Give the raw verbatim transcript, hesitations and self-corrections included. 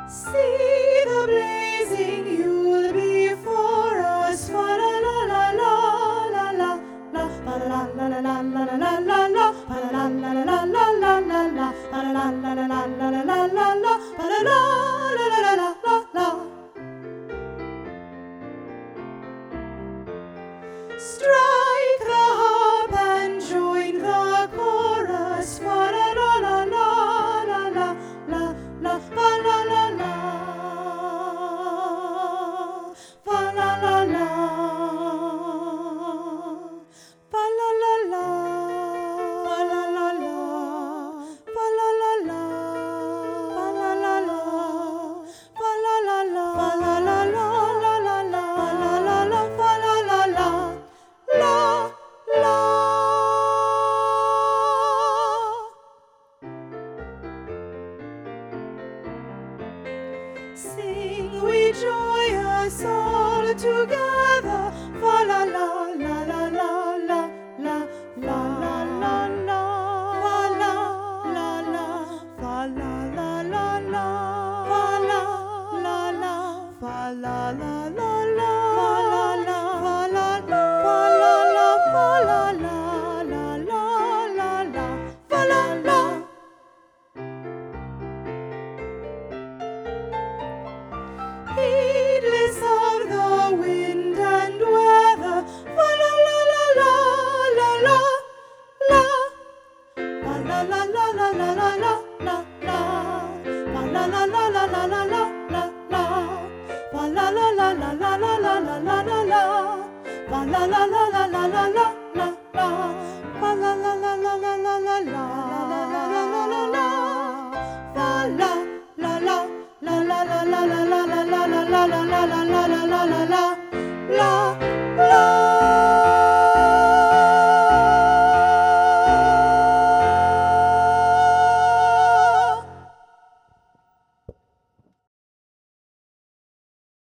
See the blazing Yule before us. Fa la la la la la la la. Fa la la la la la la la la. Fa la la la la la la la la. Fa la la la la la la la la la. Fa la la la la la la la. Strike the harp and join the chorus. Fa la la la la la la la la. Fa la la la. Fa la la la. Fa la la la. Fa la la la. Fa la la la. Fa la la la. Fa la la la. Fa la la la la la la. Fa la la la. Fa la la la. La la. Sing we joyous all together. Fa la la la la la la la la la la la. Fa la la la. Fa la la la la. Fa la la la. Fa la la la la. Fa la la. Fa la la. Fa la la. Fa la la la la la la. Fa la la. Heedless of the wind and weather. Fa la la la la la la la. Fa la la la la la la la la la. Fa la la la la la la la la la. Fa la la la la la la la la la la la. Fa la la la la la la la la la. Fa la la la la la la la la la la la la la. Fa la